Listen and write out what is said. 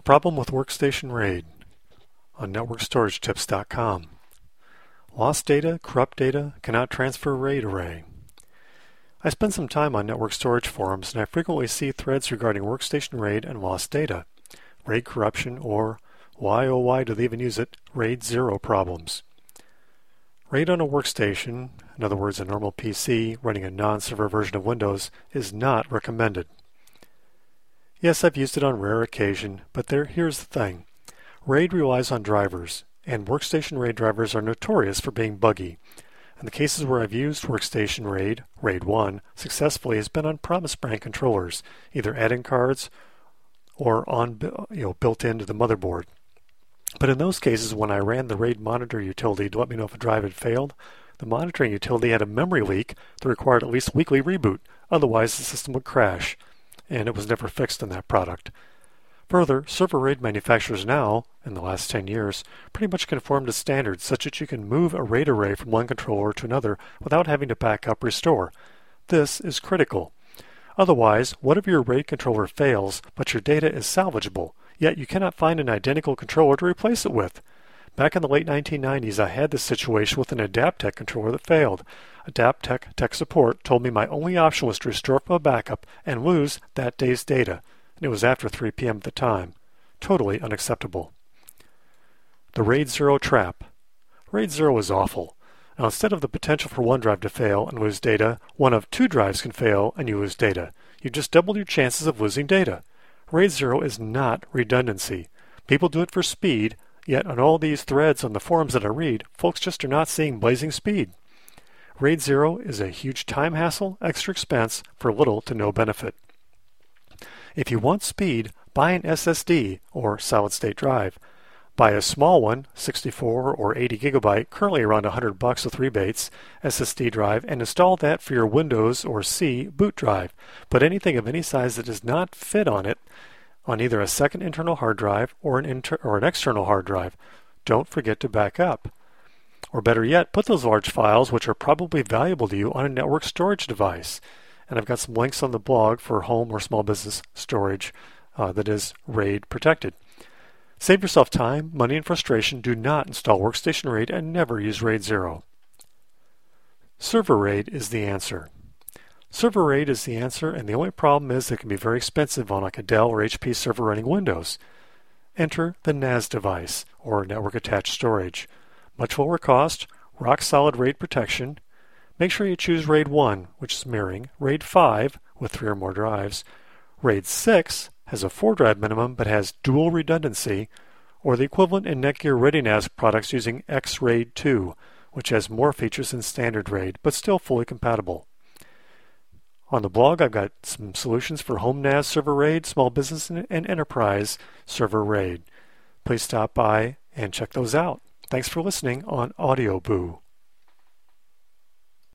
problem with Workstation RAID on NetworkStorageTips.com. Lost data, corrupt data, cannot transfer RAID array. I spend some time on network storage forums and I frequently see threads regarding Workstation RAID and lost data, RAID corruption, or why oh why do they even use it, RAID 0 problems. RAID on a workstation, in other words a normal PC running a non-server version of Windows, is not recommended. Yes, I've used it on rare occasion, but here's the thing. RAID relies on drivers, and Workstation RAID drivers are notorious for being buggy. And the cases where I've used Workstation RAID, RAID 1, successfully has been on Promise brand controllers, either add-in cards or built into the motherboard. But in those cases, when I ran the RAID monitor utility to let me know if a drive had failed, the monitoring utility had a memory leak that required at least weekly reboot, otherwise the system would crash, and it was never fixed in that product. Further, server RAID manufacturers now, in the last 10 years, pretty much conform to standards such that you can move a RAID array from one controller to another without having to back up restore. This is critical. Otherwise, what if your RAID controller fails, but your data is salvageable, yet you cannot find an identical controller to replace it with? Back in the late 1990s, I had this situation with an Adaptec controller that failed. Adaptec tech support told me my only option was to restore from a backup and lose that day's data. And it was after 3 p.m. at the time. Totally unacceptable. The RAID 0 trap. RAID 0 is awful. Now, instead of the potential for one drive to fail and lose data, one of two drives can fail and you lose data. You just doubled your chances of losing data. RAID 0 is not redundancy. People do it for speed, yet on all these threads on the forums that I read, folks just are not seeing blazing speed. RAID 0 is a huge time hassle, extra expense for little to no benefit. If you want speed, buy an SSD or solid-state drive. Buy a small one, 64 or 80 gigabyte, currently around $100 with rebates, SSD drive, and install that for your Windows or C boot drive. Put anything of any size that does not fit on it on either a second internal hard drive or an external hard drive. Don't forget to back up. Or better yet, put those large files, which are probably valuable to you, on a network storage device. And I've got some links on the blog for home or small business storage that is RAID protected. Save yourself time, money, and frustration. Do not install Workstation RAID and never use RAID 0. Server RAID is the answer. Server RAID is the answer, and the only problem is it can be very expensive on like a Dell or HP server running Windows. Enter the NAS device, or network attached storage. Much lower cost, rock solid RAID protection. Make sure you choose RAID 1, which is mirroring, RAID 5 with 3 or more drives, RAID 6 has a 4-drive minimum but has dual redundancy, or the equivalent in Netgear ReadyNAS products using X-RAID 2, which has more features than standard RAID but still fully compatible. On the blog, I've got some solutions for home NAS server RAID, small business, and enterprise server RAID. Please stop by and check those out. Thanks for listening on AudioBoo.